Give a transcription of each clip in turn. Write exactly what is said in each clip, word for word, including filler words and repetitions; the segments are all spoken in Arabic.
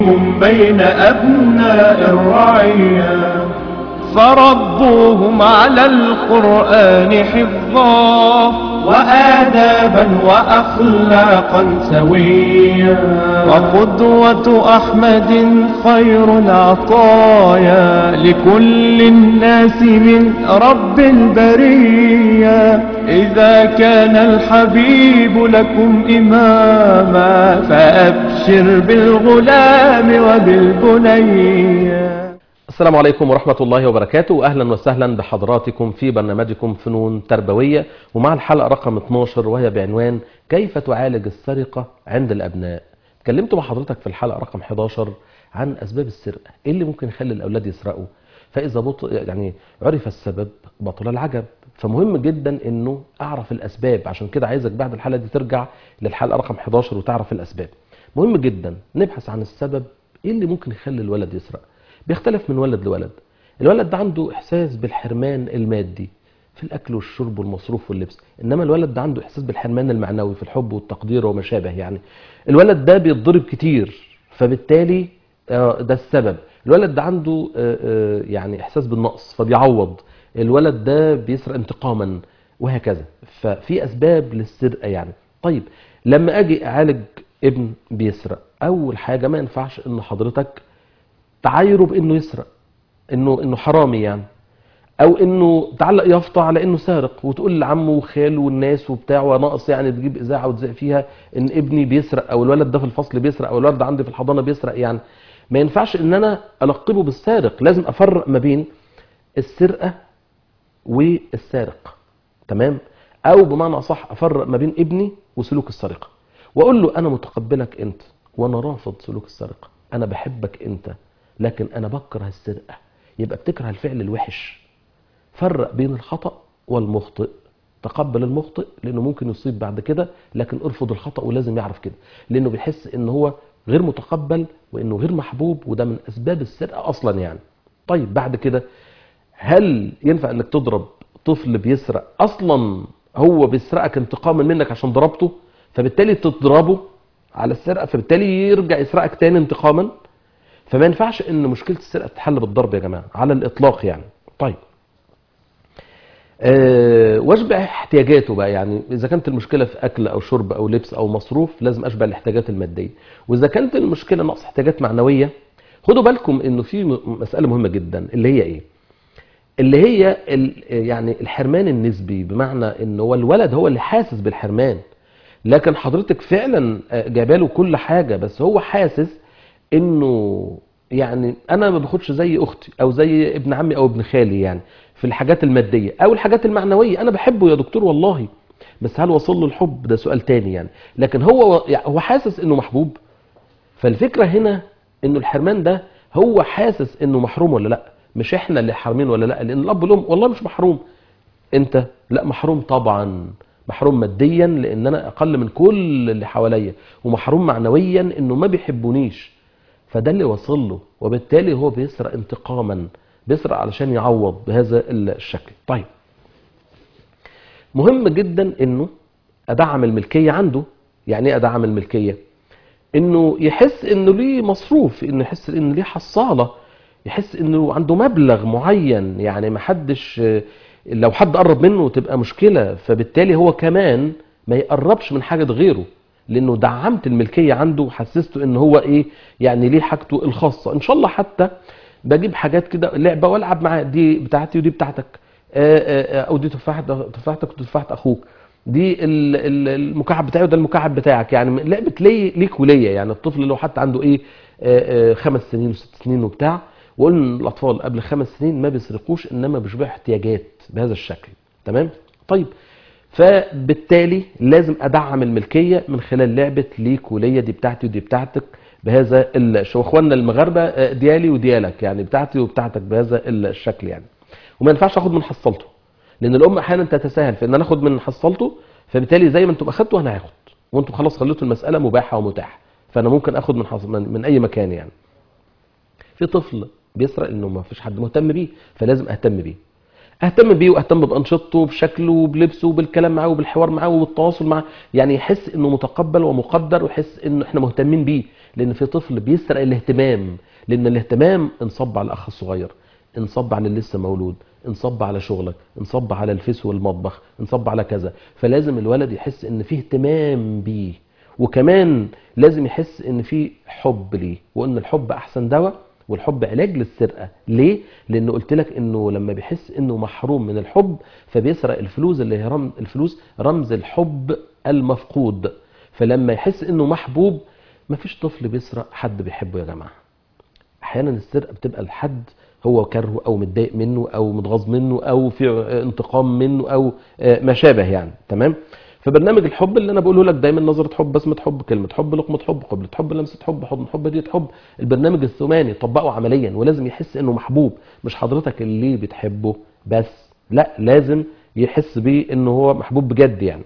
هم بين أبناء الرعية، فربوهم على القرآن حفظا وآدابا وأخلاقا سويا. وقدوة أحمد خير العطايا لكل الناس من رب البرية. إذا كان الحبيب لكم إماما فأبشر بالغلام وبالبنية. السلام عليكم ورحمة الله وبركاته، أهلا وسهلا بحضراتكم في برنامجكم فنون تربوية، ومع الحلقة رقم اتناشر وهي بعنوان كيف تعالج السرقة عند الأبناء. اتكلمت مع حضرتك في الحلقة رقم حداشر عن أسباب السرقة، إيه اللي ممكن يخلي الأولاد يسرقوا، فإذا بط... يعني عرف السبب بطل العجب. فمهم جدا إنه أعرف الأسباب، عشان كده عايزك بعد الحلقة دي ترجع للحلقة رقم حداشر وتعرف الأسباب. مهم جدا نبحث عن السبب، إيه اللي ممكن يخلي الولد يسرق. بيختلف من ولد لولد. الولد ده عنده إحساس بالحرمان المادي في الأكل والشرب والمصروف واللبس، إنما الولد ده عنده إحساس بالحرمان المعنوي في الحب والتقدير وما شابه. يعني الولد ده بيتضرب كتير، فبالتالي ده السبب. الولد ده عنده يعني إحساس بالنقص فبيعوض. الولد ده بيسرق انتقاما، وهكذا. ففي أسباب للسرقة يعني. طيب لما أجي أعالج ابن بيسرق، أول حاجة ما ينفعش إن حضرتك تعايره بانه يسرق، انه انه حرامي يعني، او انه تعلق يافطه على انه سارق وتقول لعمه وخاله والناس وبتاع وناقص يعني تجيب اذاعه وتذاع فيها ان ابني بيسرق، او الولد ده في الفصل بيسرق، او الولد ده عندي في الحضانه بيسرق. يعني ما ينفعش ان انا القبه بالسارق، لازم افرق ما بين السرقه والسارق، تمام؟ او بمعنى اصح افرق ما بين ابني وسلوك السرقه، واقول له انا متقبلك انت وانا رافض سلوك السرقه، انا بحبك انت لكن انا بكره السرقه. يبقى بتكره الفعل الوحش. فرق بين الخطأ والمخطئ. تقبل المخطئ لانه ممكن يصيب بعد كده، لكن ارفض الخطأ، ولازم يعرف كده لانه بيحس ان هو غير متقبل وانه غير محبوب، وده من اسباب السرقه اصلا يعني. طيب بعد كده، هل ينفع انك تضرب طفل بيسرق اصلا هو بيسرقك انتقاما منك عشان ضربته، فبالتالي تضربه على السرقه، فبالتالي يرجع يسرقك تاني انتقاما؟ فما ينفعش ان مشكله السرقه تتحل بالضرب يا جماعه على الاطلاق يعني. طيب أه واشبع احتياجاته بقى. يعني اذا كانت المشكله في اكل او شرب او لبس او مصروف، لازم اشبع الاحتياجات الماديه. واذا كانت المشكله نقص احتياجات معنويه، خدوا بالكم انه في مساله مهمه جدا، اللي هي ايه؟ اللي هي يعني الحرمان النسبي، بمعنى ان هو الولد هو اللي حاسس بالحرمان، لكن حضرتك فعلا جايباله كل حاجه، بس هو حاسس انه يعني انا ما باخدش زي اختي او زي ابن عمي او ابن خالي يعني في الحاجات الماديه او الحاجات المعنويه. انا بحبه يا دكتور والله، بس هل وصل له الحب؟ ده سؤال تاني يعني. لكن هو يعني هو حاسس انه محبوب. فالفكره هنا انه الحرمان ده هو حاسس انه محروم ولا لا، مش احنا اللي حارمين ولا لا. لان الاب والام والله مش محروم، انت لا محروم طبعا. محروم ماديا لان انا اقل من كل اللي حواليا، ومحروم معنويا انه ما بيحبونيش، فده اللي وصل له، وبالتالي هو بيسرق انتقاما، بيسرق علشان يعوض بهذا الشكل. طيب مهم جدا انه ادعم الملكيه عنده. يعني ايه ادعم الملكيه؟ انه يحس انه ليه مصروف، انه يحس انه ليه حصاله، يحس انه عنده مبلغ معين. يعني ما حدش لو حد قرب منه تبقى مشكله، فبالتالي هو كمان ما يقربش من حاجه غيره، لانه دعمت الملكيه عنده وحسسته ان هو ايه يعني ليه حاجته الخاصه. ان شاء الله حتى بجيب حاجات كده لعبه والعب معاه، دي بتاعتي ودي بتاعتك، او دي تفاحه تفاحتك ودي تفاحه اخوك، دي المكعب بتاعي وده المكعب بتاعك. يعني لعبه لي ليك وليا. يعني الطفل لو حتى عنده ايه خمس سنين وست سنين وبتاع، وقلنا الاطفال قبل خمس سنين ما بيسرقوش، انما بيشبعوا احتياجات بهذا الشكل، تمام؟ طيب فبالتالي لازم ادعم الملكيه من خلال لعبه ليك وليا، دي بتاعتي ودي بتاعتك بهذا الشكل. واخواننا المغاربه ديالي وديالك، يعني بتاعتي وبتاعتك بهذا الشكل يعني. وما ينفعش اخد من حصلته، لان الام احيانا تتساهل في ان انا اخد من حصلته، فبالتالي زي ما انتم اخدتوا انا هاخد، وانتم خلاص خليتوا المساله مباحه ومتاحه، فانا ممكن اخد من حصل من, من اي مكان يعني. في طفل بيسرق انه ما فيش حد مهتم بيه، فلازم اهتم بيه. اهتم بيه واهتم بانشطته وبشكله وبلبسه وبالكلام معاه وبالحوار معاه وبالتواصل معاه، يعني يحس انه متقبل ومقدر ويحس انه احنا مهتمين بيه. لان في طفل بيسرق الاهتمام، لان الاهتمام انصب على الاخ الصغير، انصب على اللي لسه مولود، انصب على شغلك، انصب على الفيس والمطبخ، انصب على كذا. فلازم الولد يحس ان فيه اهتمام بيه، وكمان لازم يحس ان فيه حب ليه، وان الحب احسن دواء والحب علاج للسرقه. ليه؟ لانه قلت لك انه لما بيحس انه محروم من الحب فبيسرق الفلوس، اللي هي رمز الفلوس رمز الحب المفقود. فلما يحس انه محبوب، مفيش طفل بيسرق حد بيحبه يا جماعه. احيانا السرقه بتبقى لحد هو كرهه او متضايق منه او متغاظ منه او في انتقام منه او ما شابه يعني. تمام. فبرنامج الحب اللي انا بقوله لك دايما، نظره حب، بسمه حب، كلمه حب، لقمه حب، قبله حب، لمسه حب، حضن حب، هديه حب. البرنامج الثماني طبقه عمليا، ولازم يحس انه محبوب. مش حضرتك اللي بتحبه بس، لا، لازم يحس بيه انه هو محبوب بجد يعني.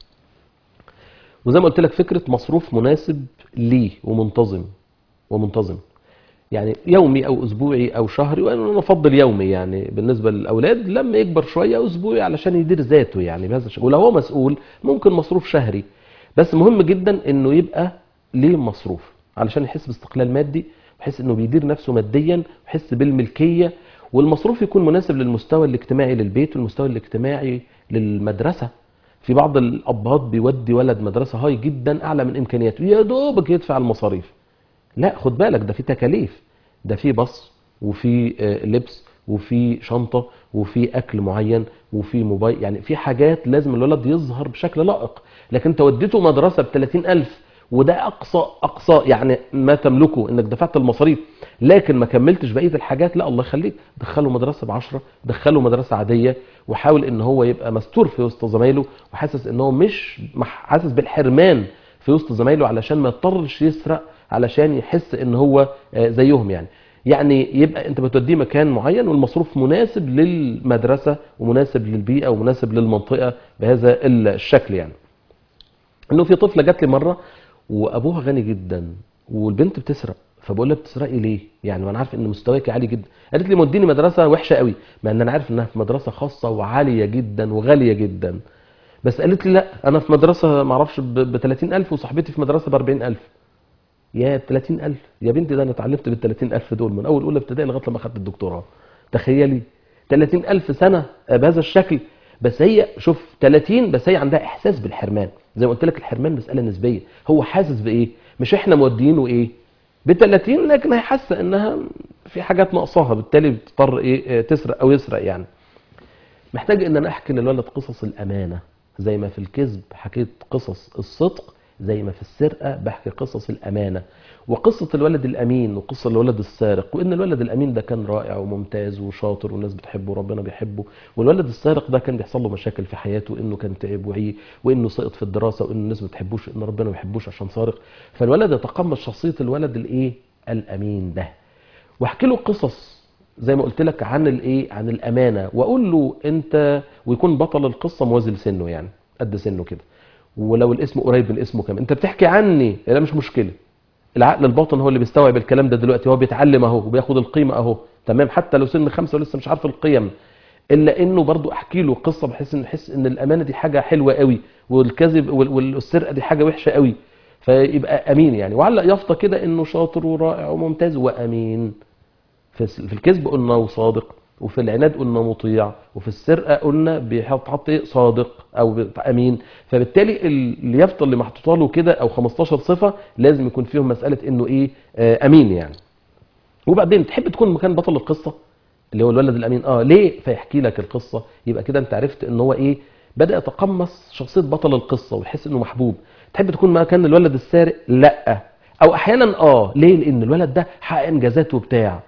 وزي ما قلت لك فكره مصروف مناسب ليه ومنتظم ومنتظم، يعني يومي او اسبوعي او شهري، وانا افضل يومي يعني بالنسبه للاولاد. لما يكبر شويه اسبوعي علشان يدير ذاته يعني بهذا الشكل. ولو هو مسؤول ممكن مصروف شهري، بس مهم جدا انه يبقى ليه مصروف علشان يحس باستقلال مادي، ويحس انه بيدير نفسه ماديا، ويحس بالملكيه. والمصروف يكون مناسب للمستوى الاجتماعي للبيت والمستوى الاجتماعي للمدرسه. في بعض الابهات بيودي ولد مدرسه هاي جدا اعلى من امكانياته، يا دوبك يدفع المصاريف. لا، خد بالك، ده في تكاليف، ده في باص وفي لبس وفي شنطة وفي أكل معين وفي موبايل، يعني في حاجات لازم الولد يظهر بشكل لائق. لكن انت وديته مدرسة بثلاثين ألف، وده أقصى أقصى يعني ما تملكه إنك دفعت المصاريف، لكن ما كملتش بقية الحاجات. لا، الله يخليك، دخله مدرسة بعشرة، دخله مدرسة عادية، وحاول إن هو يبقى مستور في وسط زمايله، وحاسس إن هو مش حاسس بالحرمان في وسط زمايله، علشان ما يضطرش يسرق، علشان يحس ان هو زيهم يعني. يعني يبقى انت بتوديه مكان معين والمصروف مناسب للمدرسة ومناسب للبيئة ومناسب للمنطقة بهذا الشكل يعني. انه في طفلة جات لي مرة وابوها غني جدا والبنت بتسرق، فبقول لها بتسرقي ليه؟ يعني وانا عارف ان مستواك عالي جدا. قالت لي موديني مدرسة وحشة قوي، مع ان انا عارف انها في مدرسة خاصة وعالية جدا وغالية جدا. بس قالت لي لا، انا في مدرسة معرفش ب ثلاثين ألف وصاحبتي في مدرسة ب أربعين ألف. يا ثلاثين ألف يا بنتي، ده انا اتعلمت بال ثلاثين ألف دول من اول اولى ابتدائي لغايه لما اخدت الدكتوراه. تخيلي ثلاثين ألف سنه بهذا الشكل. بس هي شوف ثلاثين، بس هي عندها احساس بالحرمان. زي ما قلت لك الحرمان مساله نسبيه. هو حاسس بايه؟ مش احنا مودينه ايه ب ثلاثين، لكن هي حاسه انها في حاجات ناقصاها، بالتالي بتضطر ايه تسرق او يسرق يعني. محتاج ان انا احكي للولد قصص الامانه، زي ما في الكذب حكيت قصص الصدق، زي ما في السرقه بحكي قصص الامانه. وقصه الولد الامين وقصه الولد السارق، وان الولد الامين ده كان رائع وممتاز وشاطر والناس بتحبه وربنا بيحبه، والولد السارق ده كان بيحصل له مشاكل في حياته، انه كان تعب وعي، وانه سقط في الدراسه، وان الناس ما بتحبوش، ان ربنا ما بيحبوش عشان سارق. فالولد يتقمص شخصيه الولد الايه الامين ده، واحكي له قصص زي ما قلت لك عن الايه عن الامانه، واقول له انت، ويكون بطل القصه موازي لسنه يعني قد سنه كده، ولو الاسم قريب من اسمه كمان. انت بتحكي عني، لا مش مشكله، العقل الباطن هو اللي بيستوعب الكلام ده دلوقتي، هو بيتعلم اهو وبياخد القيمه اهو، تمام، حتى لو سن خمسه ولسه مش عارف القيم. الا انه برضو احكي له قصه بحيث انه يحس ان الامانه دي حاجه حلوه قوي، والكذب والسرقه دي حاجه وحشه قوي، فيبقى امين يعني. وعلق يافطه كده انه شاطر ورائع وممتاز وامين. في الكذب قلنا وصادق، وفي العناد قلنا مطيع، وفي السرقه قلنا بيحط حط ايه صادق او امين. فبالتالي اليافطه اللي محطوطه له كده او خمستاشر صفه لازم يكون فيهم مساله انه ايه آه امين يعني. وبعدين تحب تكون مكان بطل القصه اللي هو الولد الامين، اه ليه؟ فيحكي لك القصه، يبقى كده انت عرفت ان هو ايه بدا يتقمص شخصيه بطل القصه ويحس انه محبوب. تحب تكون مكان الولد السارق؟ لا، او احيانا اه ليه؟ لان الولد ده حقق انجازات وبتاع،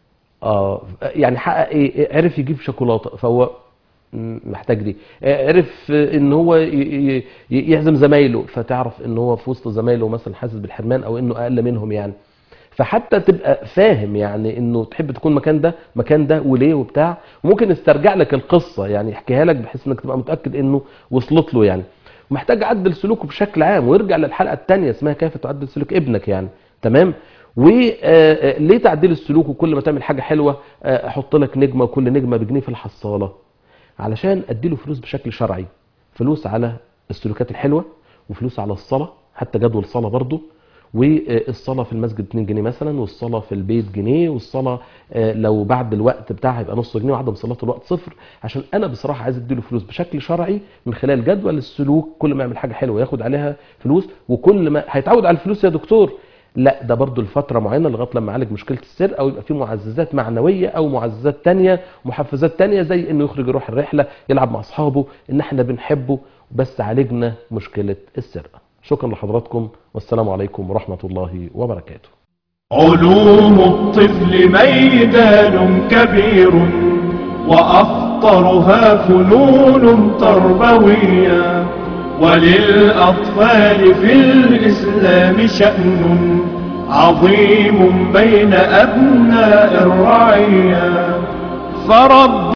اه يعني حقق ايه؟ عرف يجيب شوكولاته فهو محتاج دي، عرف ان هو يعزم زمايله فتعرف ان هو في وسط زمايله مثلا حاسس بالحرمان او انه اقل منهم يعني. فحتى تبقى فاهم يعني انه تحب تكون مكان ده مكان ده وليه وبتاع، وممكن يسترجع لك القصه يعني يحكيها لك بحيث انك تبقى متاكد انه وصلت له يعني. ومحتاج اعدل سلوكه بشكل عام، ويرجع للحلقه الثانيه اسمها كيف تعدل سلوك ابنك يعني، تمام. وليه تعديل السلوك؟ وكل ما تعمل حاجه حلوه احط لك نجمه، وكل نجمه بجنيه في الحصاله. علشان اديله فلوس بشكل شرعي، فلوس على السلوكات الحلوه، وفلوس على الصلاه، حتى جدول صلاه برضه، والصلاه في المسجد اتنين جنيه مثلا، والصلاه في البيت جنيه، والصلاه لو بعد الوقت بتاعها يبقى نص جنيه، وعدم صلاه الوقت صفر. عشان انا بصراحه عايز اديله فلوس بشكل شرعي من خلال جدول السلوك، كل ما يعمل حاجه حلوه ياخد عليها فلوس، وكل ما هيتعود على الفلوس يا دكتور، لا ده برضو لفتره معينه لغايه لما يعالج مشكله السرقه، او يبقى في معززات معنويه او معززات تانية محفزات تانية، زي انه يخرج يروح الرحله، يلعب مع اصحابه، ان احنا بنحبه، بس عالجنا مشكله السرقه. شكرا لحضراتكم، والسلام عليكم ورحمه الله وبركاته. علوم الطفل ميدان كبير، وأخطرها فنون تربوية، وللأطفال في الإسلام شأن عظيم بين أبناء الرعية. فرب